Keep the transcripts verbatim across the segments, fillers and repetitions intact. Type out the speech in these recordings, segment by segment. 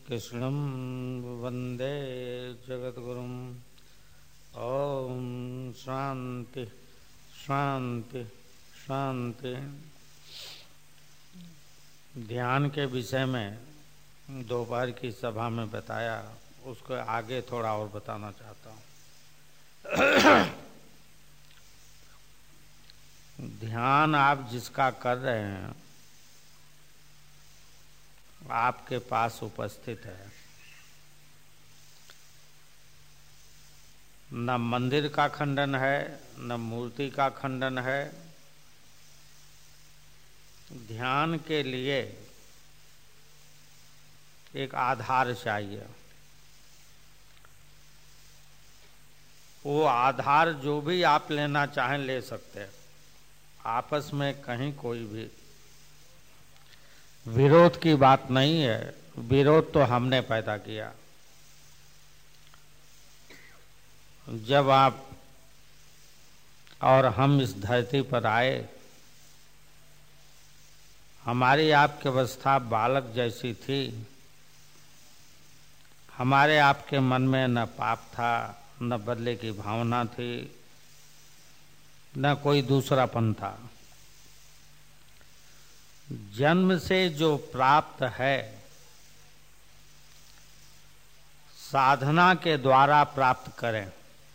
कृष्णं वन्दे जगद्गुरुं। ओम शांति शांति शांति। ध्यान के विषय में दोपहर की सभा में बताया, उसको आगे थोड़ा और बताना चाहता हूँ। ध्यान आप जिसका कर रहे हैं आपके पास उपस्थित है। न मंदिर का खंडन है, न मूर्ति का खंडन है। ध्यान के लिए एक आधार चाहिए। वो आधार जो भी आप लेना चाहें ले सकते हैं। आपस में कहीं कोई भी विरोध की बात नहीं है। विरोध तो हमने पैदा किया। जब आप और हम इस धरती पर आए, हमारी आपकी अवस्था बालक जैसी थी। हमारे आपके मन में न पाप था, न बदले की भावना थी, न कोई दूसरापन था। जन्म से जो प्राप्त है साधना के द्वारा प्राप्त करें।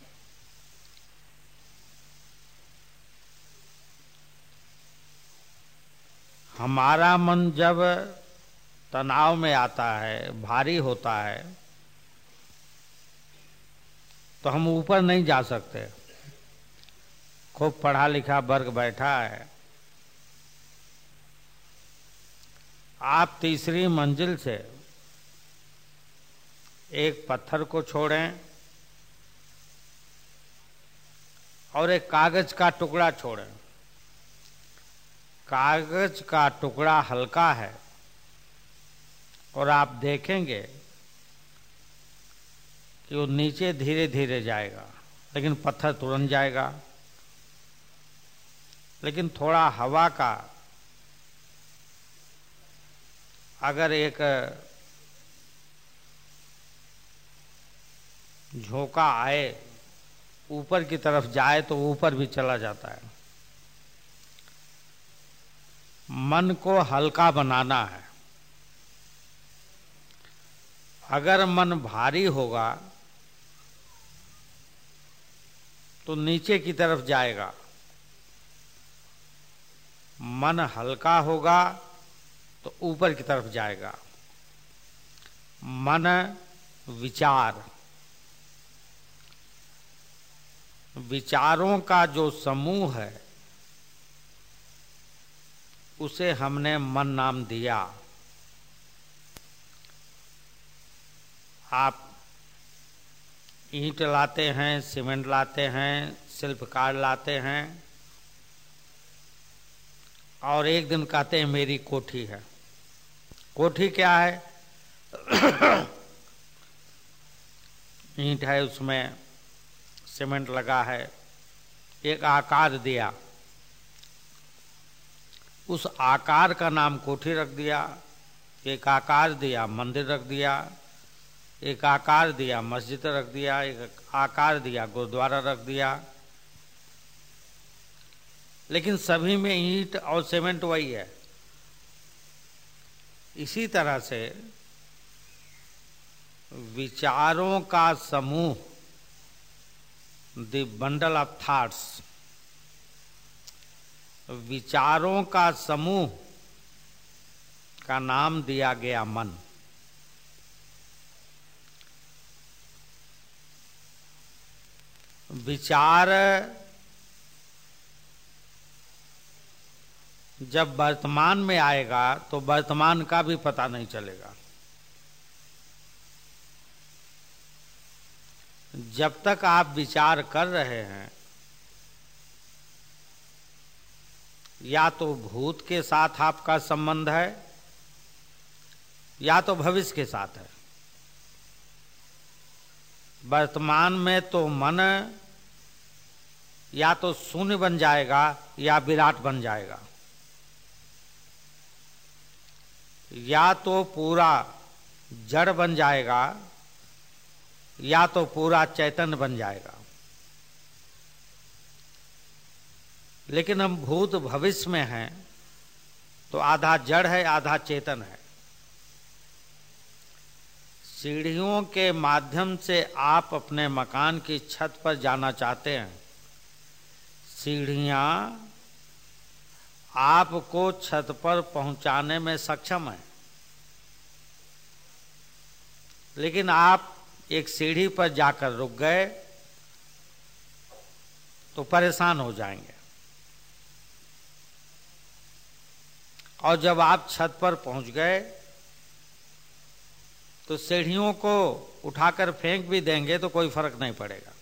हमारा मन जब तनाव में आता है, भारी होता है, तो हम ऊपर नहीं जा सकते। खूब पढ़ा लिखा वर्ग बैठा है, आप तीसरी मंजिल से एक पत्थर को छोड़ें और एक कागज का टुकड़ा छोड़ें। कागज का टुकड़ा हल्का है और आप देखेंगे कि वो नीचे धीरे धीरे जाएगा, लेकिन पत्थर तुरंत जाएगा। लेकिन थोड़ा हवा का अगर एक झोंका आए, ऊपर की तरफ जाए तो ऊपर भी चला जाता है। मन को हल्का बनाना है। अगर मन भारी होगा तो नीचे की तरफ जाएगा। मन हल्का होगा तो ऊपर की तरफ जाएगा। मन विचार, विचारों का जो समूह है उसे हमने मन नाम दिया। आप ईंट लाते हैं, सीमेंट लाते हैं, शिल्पकार लाते हैं और एक दिन कहते हैं मेरी कोठी है। कोठी क्या है? ईंट है, उसमें सीमेंट लगा है, एक आकार दिया, उस आकार का नाम कोठी रख दिया। एक आकार दिया मंदिर रख दिया, एक आकार दिया मस्जिद रख दिया, एक आकार दिया गुरुद्वारा रख दिया। लेकिन सभी में ईंट और सीमेंट वही है। इसी तरह से विचारों का समूह, द बंडल ऑफ थॉट्स, विचारों का समूह का नाम दिया गया मन। विचार जब वर्तमान में आएगा तो वर्तमान का भी पता नहीं चलेगा। जब तक आप विचार कर रहे हैं, या तो भूत के साथ आपका संबंध है या तो भविष्य के साथ है। वर्तमान में तो मन या तो शून्य बन जाएगा या विराट बन जाएगा, या तो पूरा जड़ बन जाएगा या तो पूरा चैतन्य बन जाएगा। लेकिन हम भूत भविष्य में हैं तो आधा जड़ है आधा चेतन है। सीढ़ियों के माध्यम से आप अपने मकान की छत पर जाना चाहते हैं। सीढ़ियां आपको छत पर पहुंचाने में सक्षम है, लेकिन आप एक सीढ़ी पर जाकर रुक गए तो परेशान हो जाएंगे। और जब आप छत पर पहुंच गए तो सीढ़ियों को उठाकर फेंक भी देंगे तो कोई फर्क नहीं पड़ेगा।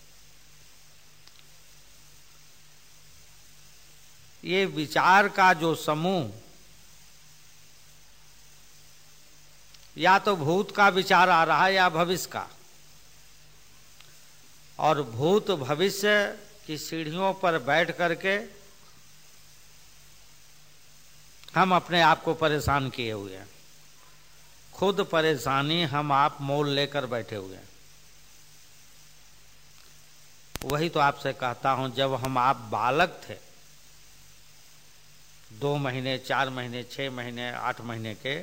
ये विचार का जो समूह या तो भूत का विचार आ रहा है या भविष्य का, और भूत भविष्य की सीढ़ियों पर बैठ करके हम अपने आप को परेशान किए हुए हैं। खुद परेशानी हम आप मोल लेकर बैठे हुए हैं। वही तो आपसे कहता हूं, जब हम आप बालक थे, दो महीने चार महीने छह महीने आठ महीने के,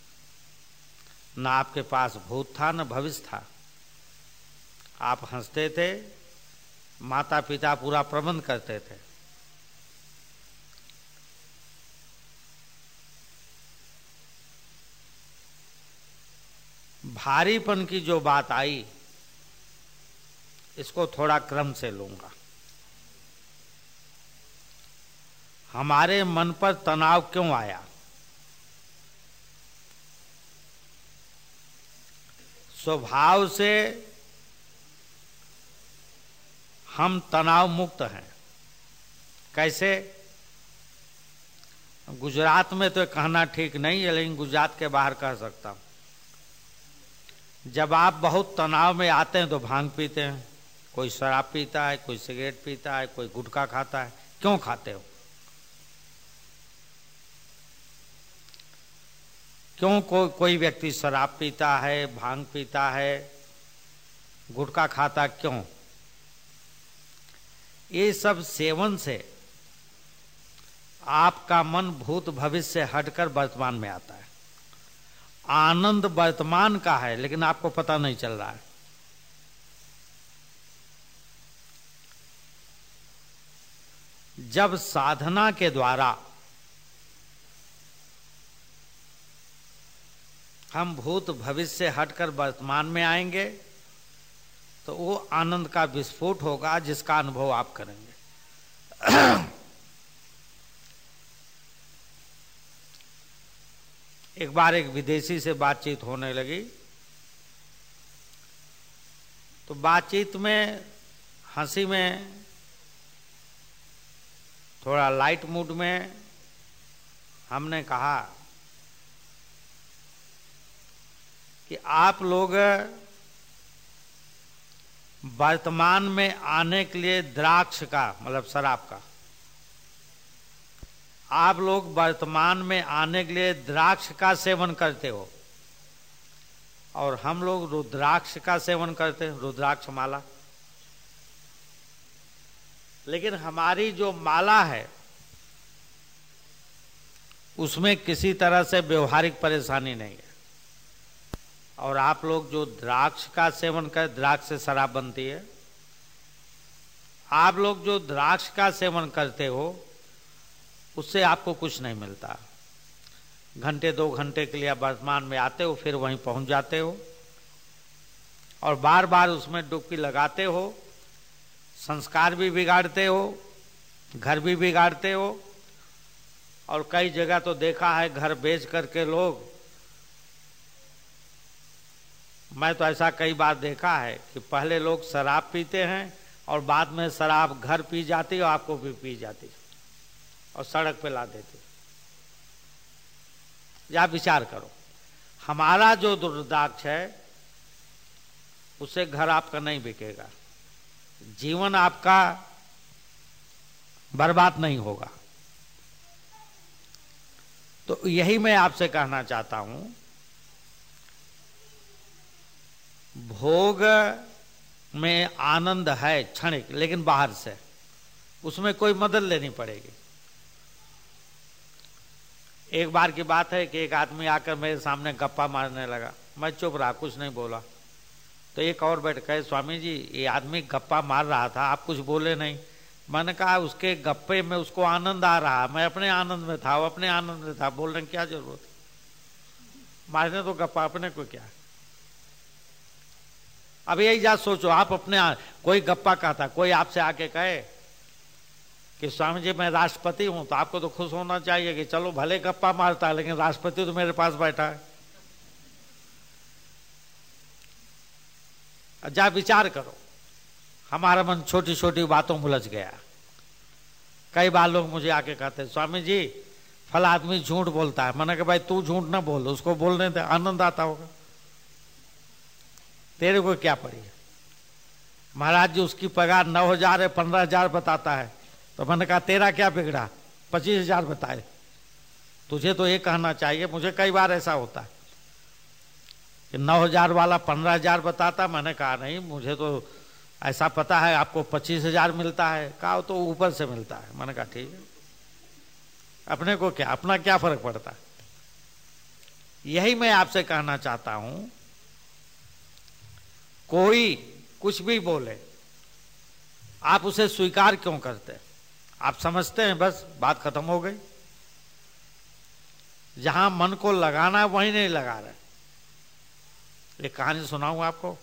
न आपके पास भूत था न भविष्य था। आप हंसते थे, माता पिता पूरा प्रबंध करते थे। भारीपन की जो बात आई, इसको थोड़ा क्रम से लूंगा। हमारे मन पर तनाव क्यों आया? स्वभाव से हम तनाव मुक्त हैं। कैसे? गुजरात में तो कहना ठीक नहीं है, लेकिन गुजरात के बाहर कह सकता हूं। जब आप बहुत तनाव में आते हैं तो भांग पीते हैं, कोई शराब पीता है, कोई सिगरेट पीता है, कोई गुटखा खाता है। क्यों खाते हो? क्यों को, कोई व्यक्ति शराब पीता है, भांग पीता है, गुटखा खाता, क्यों? ये सब सेवन से आपका मन भूत भविष्य से हटकर वर्तमान में आता है। आनंद वर्तमान का है, लेकिन आपको पता नहीं चल रहा है। जब साधना के द्वारा हम भूत भविष्य से हटकर वर्तमान में आएंगे तो वो आनंद का विस्फोट होगा, जिसका अनुभव आप करेंगे। एक बार एक विदेशी से बातचीत होने लगी, तो बातचीत में हंसी में, थोड़ा लाइट मूड में हमने कहा कि आप लोग वर्तमान में आने के लिए द्राक्ष का, मतलब शराब का, आप लोग वर्तमान में आने के लिए द्राक्ष का सेवन करते हो, और हम लोग रुद्राक्ष का सेवन करते हैं, रुद्राक्ष माला। लेकिन हमारी जो माला है उसमें किसी तरह से व्यवहारिक परेशानी नहीं है, और आप लोग जो द्राक्ष का सेवन कर, द्राक्ष से शराब बनती है, आप लोग जो द्राक्ष का सेवन करते हो उससे आपको कुछ नहीं मिलता। घंटे दो घंटे के लिए आप वर्तमान में आते हो, फिर वहीं पहुंच जाते हो और बार बार उसमें डुबकी लगाते हो, संस्कार भी बिगाड़ते हो, घर भी बिगाड़ते हो। और कई जगह तो देखा है घर बेच करके लोग, मैं तो ऐसा कई बार देखा है कि पहले लोग शराब पीते हैं और बाद में शराब घर पी जाती और आपको भी पी जाती और सड़क पे ला देते। या विचार करो, हमारा जो रुद्राक्ष है उससे घर आपका नहीं बिकेगा, जीवन आपका बर्बाद नहीं होगा। तो यही मैं आपसे कहना चाहता हूं भोग में आनंद है क्षणिक, लेकिन बाहर से, उसमें कोई मदद लेनी पड़ेगी। एक बार की बात है कि एक आदमी आकर मेरे सामने गप्पा मारने लगा, मैं चुप रहा, कुछ नहीं बोला। तो एक और बैठ कहे, स्वामी जी ये आदमी गप्पा मार रहा था, आप कुछ बोले नहीं। मैंने कहा उसके गप्पे में उसको आनंद आ रहा, मैं अपने आनंद में था, वो अपने आनंद में था, बोलने की क्या जरूरत, मारने तो गप्पा, अपने को क्या। अब यही जा सोचो, आप अपने कोई गप्पा कहता, कोई आपसे आके कहे कि स्वामी जी मैं राष्ट्रपति हूं, तो आपको तो खुश होना चाहिए कि चलो भले गप्पा मारता है लेकिन राष्ट्रपति तो मेरे पास बैठा है। जा विचार करो, हमारा मन छोटी छोटी बातों में उलझ गया। कई बार लोग मुझे आके कहते हैं, स्वामी जी फला आदमी झूठ बोलता है। मैंने कहा भाई तू झूठ ना बोल, उसको बोलने दे, आनंद आता होगा, तेरे को क्या पड़ी है। महाराज जी उसकी पगार नौ हजार है, पंद्रह हजार बताता है। तो मैंने कहा तेरा क्या बिगड़ा, पच्चीस हजार बताए। तुझे तो ये कहना चाहिए, मुझे कई बार ऐसा होता है कि नौ हजार वाला पंद्रह हजार बताता, मैंने कहा नहीं मुझे तो ऐसा पता है आपको पच्चीस हजार मिलता है। कहा तो ऊपर से मिलता है। मैंने कहा ठीक है, अपने को क्या, अपना क्या फर्क पड़ता है। यही मैं आपसे कहना चाहता हूं, कोई कुछ भी बोले आप उसे स्वीकार क्यों करते, आप समझते हैं बस बात खत्म हो गई। जहां मन को लगाना है वहीं नहीं लगा रहे। एक कहानी सुनाऊं आपको।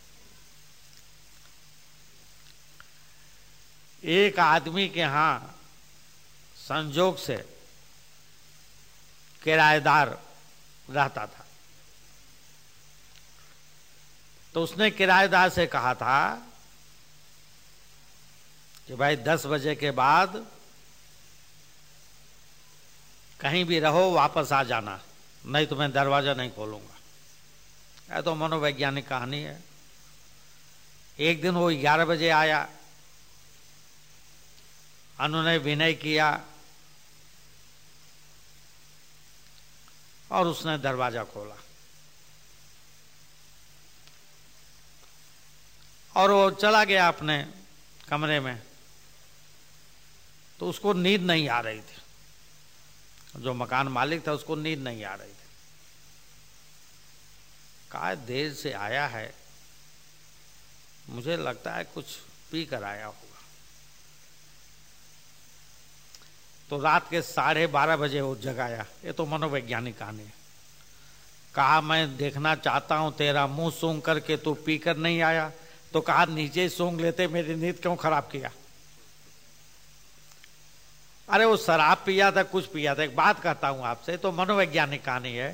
एक आदमी के यहां संजोग से किराएदार रहता था। तो उसने किराएदार से कहा था कि भाई दस बजे के बाद कहीं भी रहो वापस आ जाना, नहीं तो मैं दरवाजा नहीं खोलूंगा। यह तो मनोवैज्ञानिक कहानी है। एक दिन वो ग्यारह बजे आया, अनुनय विनय किया और उसने दरवाजा खोला और वो चला गया अपने कमरे में। तो उसको नींद नहीं आ रही थी, जो मकान मालिक था उसको नींद नहीं आ रही थी। कहा देर से आया है, मुझे लगता है कुछ पी कर आया होगा। तो रात के साढ़े बारह बजे वो जगाया। ये तो मनोवैज्ञानिक कहानी है। कहा मैं देखना चाहता हूं तेरा मुंह सूंघ करके तू पी कर नहीं आया। तो कहा नीचे ही सूंघ लेते, मेरी नींद क्यों खराब किया। अरे वो शराब पिया था, कुछ पिया था। एक बात कहता हूं आपसे, तो मनोवैज्ञानिक कहानी है।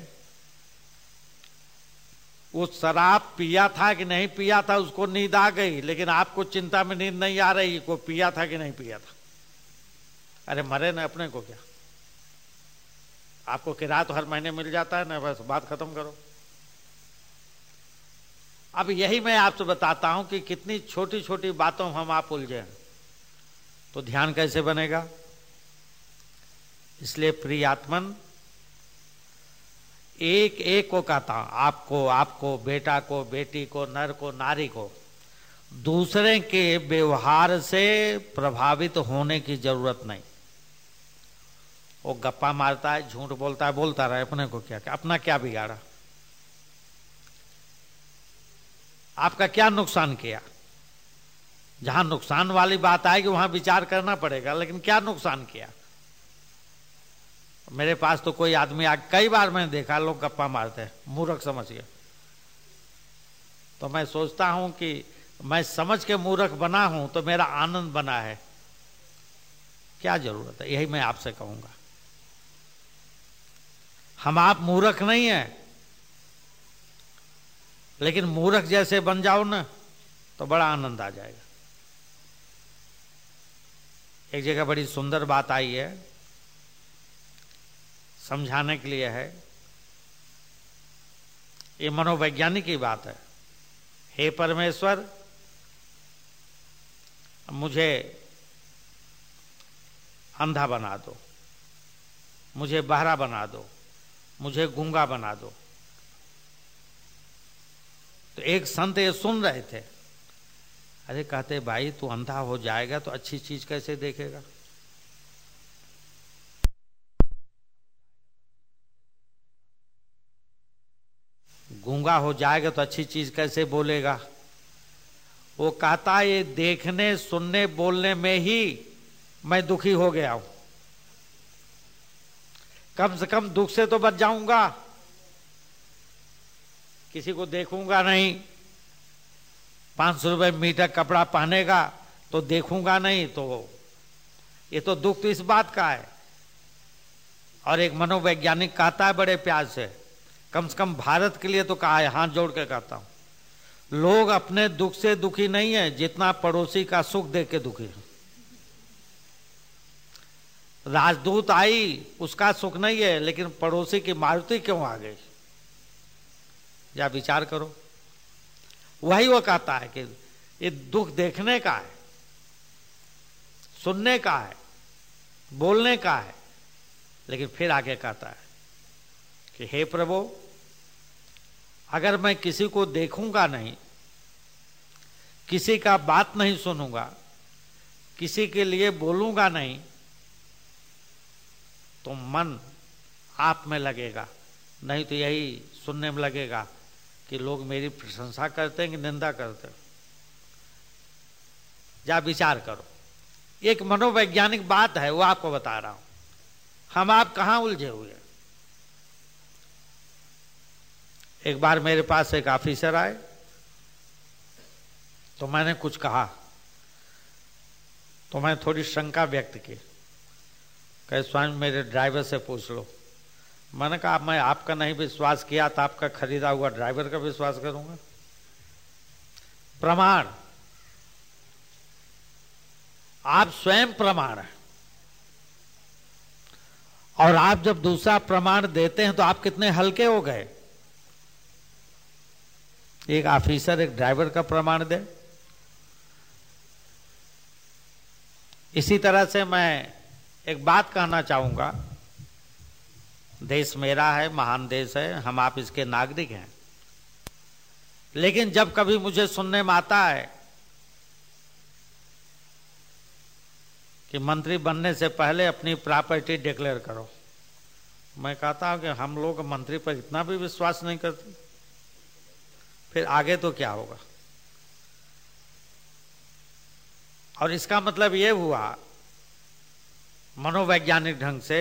वो शराब पिया था कि नहीं पिया था, उसको नींद आ गई, लेकिन आपको चिंता में नींद नहीं आ रही को पिया था कि नहीं पिया था। अरे मरे ना, अपने को क्या, आपको किराया तो हर महीने मिल जाता है ना, बस बात खत्म करो। अब यही मैं आपसे बताता हूं कि कितनी छोटी छोटी बातों हम आप उलझे हैं, तो ध्यान कैसे बनेगा। इसलिए प्रिय आत्मन, एक एक को कहता हूं, आपको आपको बेटा को बेटी को नर को नारी को, दूसरे के व्यवहार से प्रभावित होने की जरूरत नहीं। वो गप्पा मारता है, झूठ बोलता है, बोलता रहे, अपने को क्या, अपना क्या बिगाड़ा, आपका क्या नुकसान किया। जहां नुकसान वाली बात आएगी वहां विचार करना पड़ेगा, लेकिन क्या नुकसान किया। मेरे पास तो कोई आदमी आ, कई बार मैंने देखा लोग गप्पा मारते हैं, मूर्ख समझ के। तो मैं सोचता हूं कि मैं समझ के मूर्ख बना हूं तो मेरा आनंद बना है, क्या जरूरत है। यही मैं आपसे कहूंगा, हम आप मूर्ख नहीं है, लेकिन मूर्ख जैसे बन जाओ ना तो बड़ा आनंद आ जाएगा। एक जगह बड़ी सुंदर बात आई है, समझाने के लिए है। ये मनोवैज्ञानिक की बात है। हे परमेश्वर, मुझे अंधा बना दो, मुझे बहरा बना दो, मुझे गूंगा बना दो। तो एक संत ये सुन रहे थे। अरे कहते भाई तू अंधा हो जाएगा तो अच्छी चीज कैसे देखेगा? गूंगा हो जाएगा तो अच्छी चीज कैसे बोलेगा? वो कहता ये देखने सुनने बोलने में ही मैं दुखी हो गया हूं, कम से कम दुख से तो बच जाऊंगा। किसी को देखूंगा नहीं, पांच सौ रुपए मीटर कपड़ा पहनेगा तो देखूंगा नहीं, तो ये तो दुख तो इस बात का है। और एक मनोवैज्ञानिक कहता है बड़े प्यार से, कम से कम भारत के लिए तो कहा है, हाथ जोड़ के कहता हूं, लोग अपने दुख से दुखी नहीं है जितना पड़ोसी का सुख देख के दुखी है। राजदूत आई उसका सुख नहीं है, लेकिन पड़ोसी की मारुति क्यों आ गई? या विचार करो। वही वो कहता है कि ये दुख देखने का है, सुनने का है, बोलने का है, लेकिन फिर आगे कहता है कि हे प्रभु, अगर मैं किसी को देखूंगा नहीं, किसी का बात नहीं सुनूंगा, किसी के लिए बोलूंगा नहीं, तो मन आप में लगेगा, नहीं तो यही सुनने में लगेगा कि लोग मेरी प्रशंसा करते हैं कि निंदा करते हैं। जा विचार करो। एक मनोवैज्ञानिक बात है, वो आपको बता रहा हूं। हम आप कहां उलझे हुए हैं। एक बार मेरे पास एक ऑफिसर आए, तो मैंने कुछ कहा, तो मैं थोड़ी शंका व्यक्त की। कहे स्वामी मेरे ड्राइवर से पूछ लो। मैंने कहा मैं आपका नहीं विश्वास किया तो आपका खरीदा हुआ ड्राइवर का विश्वास करूंगा? प्रमाण, आप स्वयं प्रमाण है, और आप जब दूसरा प्रमाण देते हैं तो आप कितने हल्के हो गए। एक ऑफिसर एक ड्राइवर का प्रमाण दे। इसी तरह से मैं एक बात कहना चाहूंगा, देश मेरा है, महान देश है, हम आप इसके नागरिक हैं, लेकिन जब कभी मुझे सुनने में आता है कि मंत्री बनने से पहले अपनी प्रॉपर्टी डिक्लेयर करो, मैं कहता हूं कि हम लोग मंत्री पर इतना भी विश्वास नहीं करते, फिर आगे तो क्या होगा। और इसका मतलब यह हुआ मनोवैज्ञानिक ढंग से,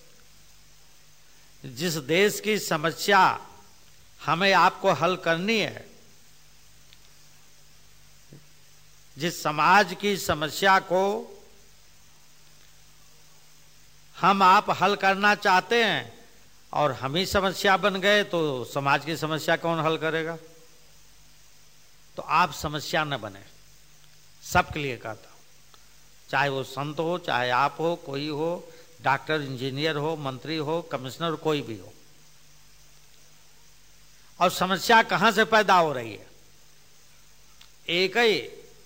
जिस देश की समस्या हमें आपको हल करनी है, जिस समाज की समस्या को हम आप हल करना चाहते हैं और हम ही समस्या बन गए, तो समाज की समस्या कौन हल करेगा? तो आप समस्या न बने। सबके लिए कहता हूं, चाहे वो संत हो, चाहे आप हो, कोई हो, डॉक्टर, इंजीनियर हो, मंत्री हो, कमिश्नर, कोई भी हो। और समस्या कहां से पैदा हो रही है? एक ही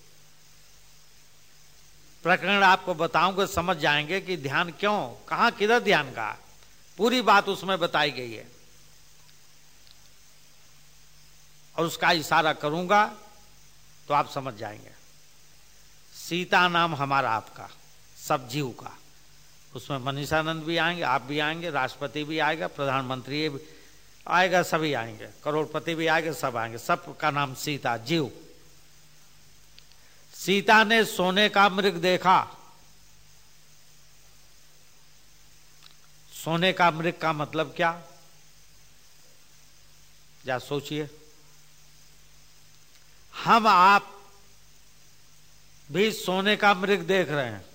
प्रकरण आपको बताऊंगा, समझ जाएंगे कि ध्यान क्यों, कहां, किधर ध्यान का, पूरी बात उसमें बताई गई है। और उसका इशारा करूंगा तो आप समझ जाएंगे। सीता नाम हमारा आपका, सब जीव का, उसमें मनीषानंद भी आएंगे, आप भी आएंगे, राष्ट्रपति भी आएगा, प्रधानमंत्री भी आएगा, सभी आएंगे, करोड़पति भी आएंगे, सब आएंगे, सब का नाम सीता, जीव। सीता ने सोने का मृग देखा। सोने का मृग का मतलब क्या? जा सोचिए। हम आप भी सोने का मृग देख रहे हैं,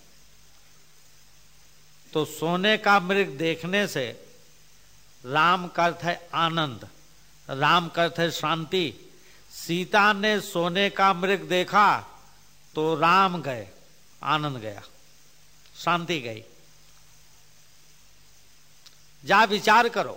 तो सोने का मृग देखने से राम का अर्थ है आनंद, राम का अर्थ है शांति। सीता ने सोने का मृग देखा तो राम गए, आनंद गया, शांति गई। जा विचार करो।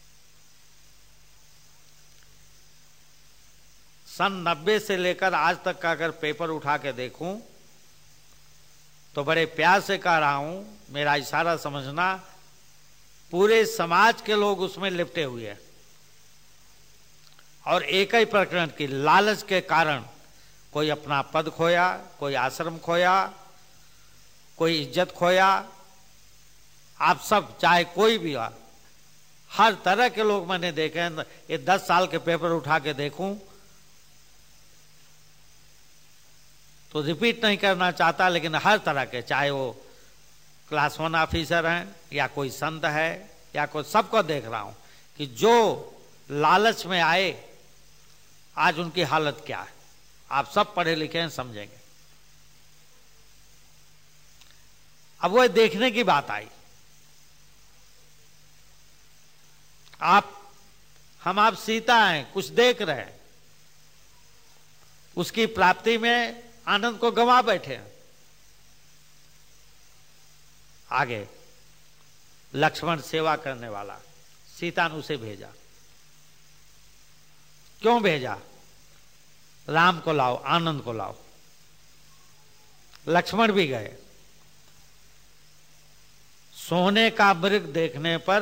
सन नब्बे से लेकर आज तक का अगर पेपर उठा के देखूं तो बड़े प्यार से कह रहा हूं, मेरा इशारा समझना, पूरे समाज के लोग उसमें लिपटे हुए हैं। और एक ही प्रकरण की लालच के कारण कोई अपना पद खोया, कोई आश्रम खोया, कोई इज्जत खोया। आप सब चाहे कोई भी हो, हर तरह के लोग मैंने देखे हैं। ये दस साल के पेपर उठा के देखूं तो रिपीट नहीं करना चाहता, लेकिन हर तरह के, चाहे वो क्लास वन ऑफिसर हैं या कोई संत है या कोई, सबको देख रहा हूं कि जो लालच में आए आज उनकी हालत क्या है। आप सब पढ़े लिखे हैं, समझेंगे। अब वो देखने की बात आई। आप हम आप सीता हैं, कुछ देख रहे हैं, उसकी प्राप्ति में आनंद को गंवा बैठे हैं। आगे लक्ष्मण सेवा करने वाला, सीता ने उसे भेजा। क्यों भेजा? राम को लाओ, आनंद को लाओ। लक्ष्मण भी गए। सोने का मृग देखने पर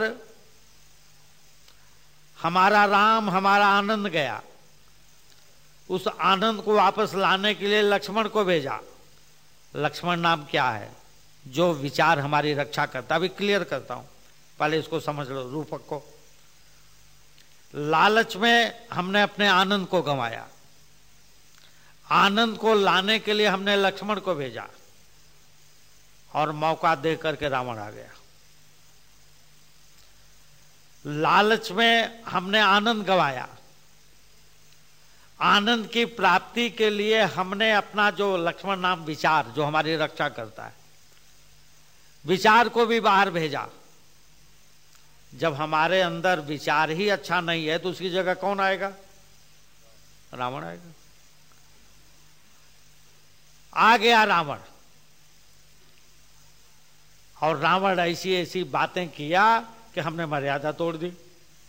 हमारा राम, हमारा आनंद गया। उस आनंद को वापस लाने के लिए लक्ष्मण को भेजा। लक्ष्मण नाम क्या है? जो विचार हमारी रक्षा करता। अभी क्लियर करता हूं, पहले इसको समझ लो रूपक को। लालच में हमने अपने आनंद को गंवाया। आनंद को लाने के लिए हमने लक्ष्मण को भेजा और मौका दे करके रावण आ गया। लालच में हमने आनंद गंवाया। आनंद की प्राप्ति के लिए हमने अपना जो लक्ष्मण नाम विचार, जो हमारी रक्षा करता है, विचार को भी बाहर भेजा। जब हमारे अंदर विचार ही अच्छा नहीं है तो उसकी जगह कौन आएगा? रावण आएगा। आ गया रावण, और रावण ऐसी ऐसी बातें किया कि हमने मर्यादा तोड़ दी।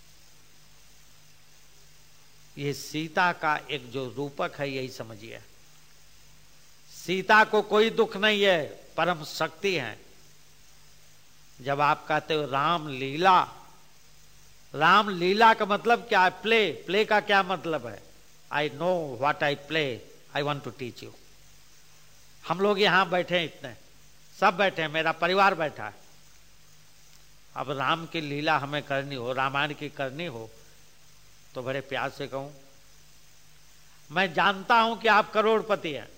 ये सीता का एक जो रूपक है, यही समझिए। सीता को कोई दुख नहीं है, परम शक्ति है। जब आप कहते हो राम लीला, राम लीला का मतलब क्या है? प्ले। प्ले का क्या मतलब है? I know what I play, I want to teach you. हम लोग यहां बैठे हैं, इतने सब बैठे हैं, मेरा परिवार बैठा है। अब राम की लीला हमें करनी हो, रामायण की करनी हो, तो बड़े प्यार से कहूं, मैं जानता हूं कि आप करोड़पति हैं,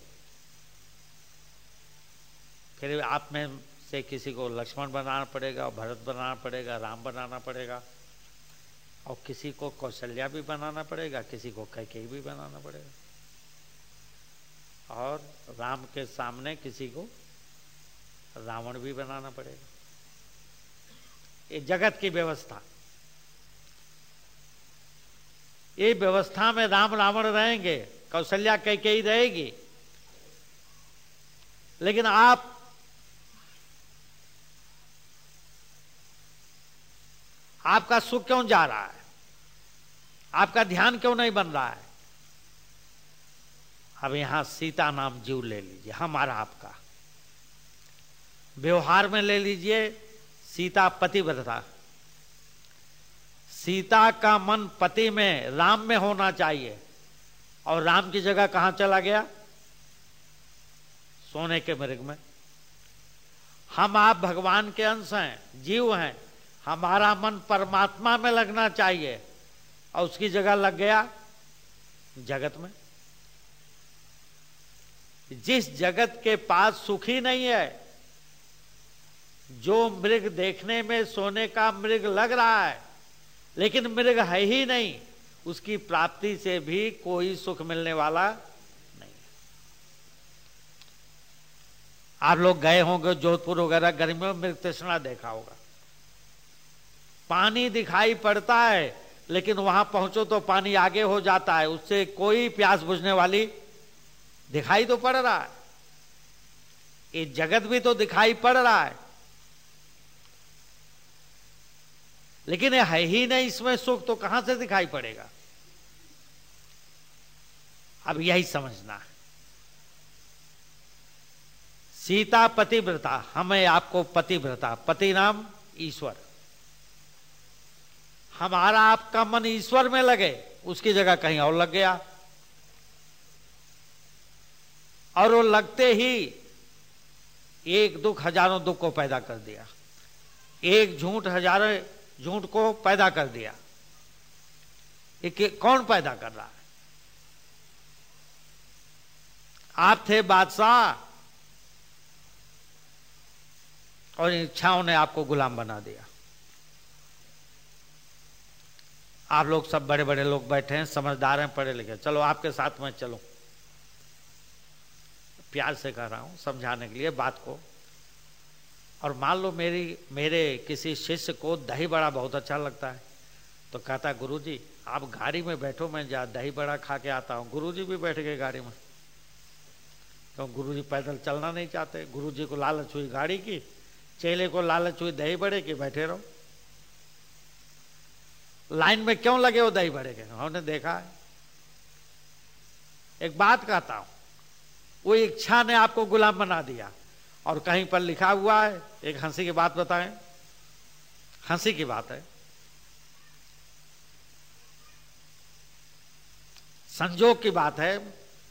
फिर आप में से किसी को लक्ष्मण बनाना पड़ेगा, भरत बनाना पड़ेगा, राम बनाना पड़ेगा, और किसी को कौशल्या भी बनाना पड़ेगा, किसी को कैकेयी भी बनाना पड़ेगा, और राम के सामने किसी को रावण भी बनाना पड़ेगा। ये जगत की व्यवस्था। ये व्यवस्था में राम रावण रहेंगे, कौशल्या कैकेयी रहेगी, लेकिन आप आपका सुख क्यों जा रहा है? आपका ध्यान क्यों नहीं बन रहा है? अब यहां सीता नाम जीव ले लीजिए, हमारा आपका। व्यवहार में ले लीजिए, सीता पतिव्रता। सीता का मन पति में, राम में होना चाहिए, और राम की जगह कहां चला गया? सोने के मृग में। हम आप भगवान के अंश हैं, जीव हैं, हमारा मन परमात्मा में लगना चाहिए, और उसकी जगह लग गया जगत में। जिस जगत के पास सुख ही नहीं है, जो मृग देखने में सोने का मृग लग रहा है लेकिन मृग है ही नहीं, उसकी प्राप्ति से भी कोई सुख मिलने वाला नहीं। आप लोग गए होंगे जोधपुर वगैरह, गर्मियों में मृग तृष्णा देखा होगा। पानी दिखाई पड़ता है, लेकिन वहां पहुंचो तो पानी आगे हो जाता है, उससे कोई प्यास बुझने वाली दिखाई तो पड़ रहा है। ये जगत भी तो दिखाई पड़ रहा है, लेकिन ये है ही नहीं इसमें सुख, तो कहां से दिखाई पड़ेगा? अब यही समझना है। सीता पतिव्रता, हमें आपको पतिव्रता, पति नाम ईश्वर। हमारा आपका मन ईश्वर में लगे, उसकी जगह कहीं और लग गया, और वो लगते ही एक दुख हजारों दुख को पैदा कर दिया, एक झूठ हजारों झूठ को पैदा कर दिया। ये कौन पैदा कर रहा है? आप थे बादशाह और इच्छाओं ने आपको गुलाम बना दिया। आप लोग सब बड़े बड़े लोग बैठे हैं, समझदार हैं, पढ़े लिखे, चलो आपके साथ में चलो, प्यार से कह रहा हूं समझाने के लिए बात को। और मान लो मेरी मेरे किसी शिष्य को दही बड़ा बहुत अच्छा लगता है, तो कहता गुरुजी आप गाड़ी में बैठो, मैं जा दही बड़ा खा के आता हूं। गुरुजी भी बैठ गए गाड़ी में, तो गुरुजी पैदल चलना नहीं चाहते, गुरुजी को लालच हुई गाड़ी की, चेले को लालच हुई दही बड़े की, बैठे रहो। लाइन में क्यों लगे हो दही बड़े के? हमने देखा है। एक बात कहता हूं, वो इच्छा ने आपको गुलाम बना दिया। और कहीं पर लिखा हुआ है, एक हंसी की बात बताएं, हंसी की बात है, संजोग की बात है,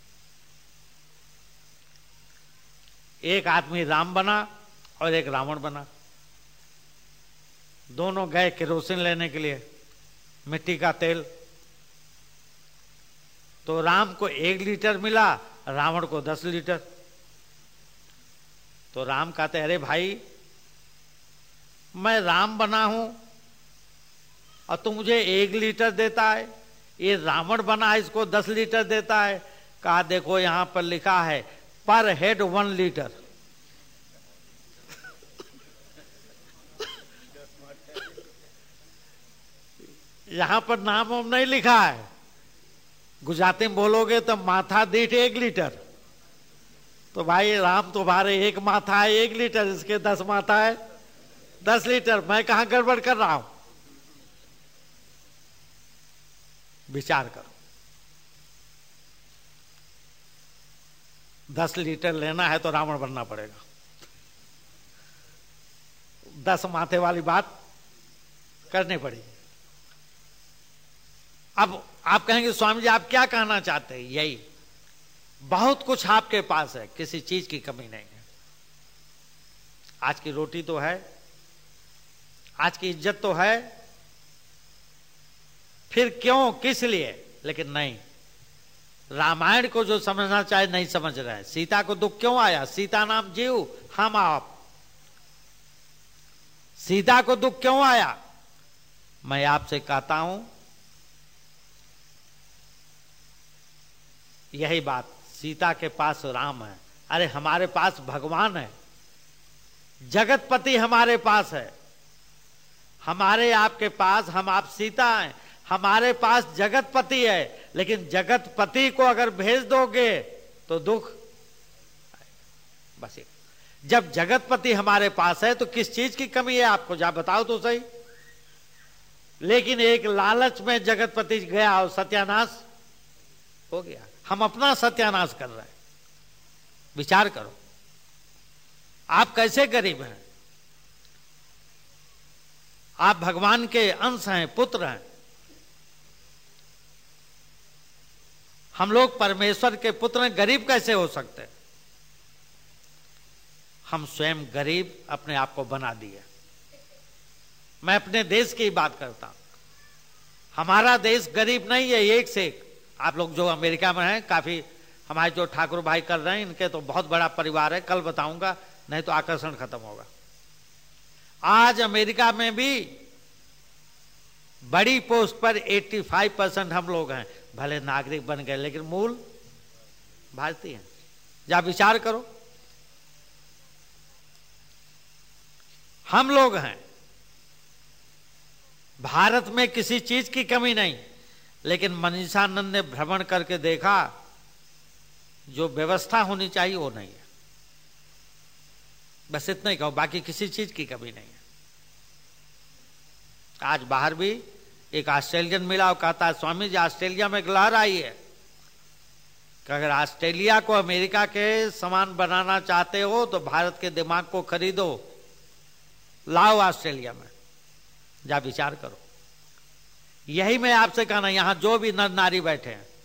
एक आदमी राम बना और एक रावण बना। दोनों गए केरोसिन लेने के लिए, मिट्टी का तेल। तो राम को एक लीटर मिला, रावण को दस लीटर। तो राम कहते अरे भाई मैं राम बना हूं और तू मुझे एक लीटर देता है, ये रावण बना है इसको दस लीटर देता है। कहा देखो यहां पर लिखा है पर हेड वन लीटर। यहां पर नाम वाम नहीं लिखा है, गुजराती में बोलोगे तो माथा दीठ एक लीटर। तो भाई राम तुम्हारे एक माथा है एक लीटर, इसके दस माथा है दस लीटर। मैं कहां गड़बड़ कर रहा हूं? विचार करो। दस लीटर लेना है तो रावण बनना पड़ेगा। दस माथे वाली बात करनी पड़ेगी। अब आप कहेंगे स्वामी जी आप क्या कहना चाहते हैं? यही, बहुत कुछ आपके पास है, किसी चीज की कमी नहीं है। आज की रोटी तो है, आज की इज्जत तो है, फिर क्यों किस लिए? लेकिन नहीं, रामायण को जो समझना चाहे नहीं समझ रहे हैं। सीता को दुख क्यों आया? सीता नाम जीव, हम आप। सीता को दुख क्यों आया? मैं आपसे कहता हूं यही बात, सीता के पास राम है, अरे हमारे पास भगवान है, जगतपति हमारे पास है। हमारे आपके पास, हम आप सीता हैं, हमारे पास जगतपति है। लेकिन जगतपति को अगर भेज दोगे तो दुख। बस जब जगतपति हमारे पास है तो किस चीज की कमी है आपको? जा बताओ तो सही। लेकिन एक लालच में जगतपति गया और सत्यानाश हो गया। हम अपना सत्यानाश कर रहे हैं। विचार करो, आप कैसे गरीब हैं? आप भगवान के अंश हैं, पुत्र हैं। हम लोग परमेश्वर के पुत्र हैं, गरीब कैसे हो सकते हैं? हम स्वयं गरीब अपने आप को बना दिए। मैं अपने देश की बात करता हूं। हमारा देश गरीब नहीं है, एक से एक। आप लोग जो अमेरिका में हैं, काफी हमारे जो ठाकुर भाई कर रहे हैं, इनके तो बहुत बड़ा परिवार है, कल बताऊंगा, नहीं तो आकर्षण खत्म होगा। आज अमेरिका में भी बड़ी पोस्ट पर पचासी परसेंट हम लोग हैं। भले नागरिक बन गए लेकिन मूल भारतीय हैं। जा विचार करो, हम लोग हैं। भारत में किसी चीज की कमी नहीं, लेकिन मनीषानंद ने भ्रमण करके देखा जो व्यवस्था होनी चाहिए वो नहीं है। बस इतना ही कहो, बाकी किसी चीज की कमी नहीं है। आज बाहर भी एक ऑस्ट्रेलियन मिला और कहता है स्वामी जी ऑस्ट्रेलिया में एक लहर आई है कि अगर ऑस्ट्रेलिया को अमेरिका के समान बनाना चाहते हो तो भारत के दिमाग को खरीदो, लाओ ऑस्ट्रेलिया में, जा विचार करो। यही मैं आपसे कहना, यहां जो भी नर नारी बैठे हैं,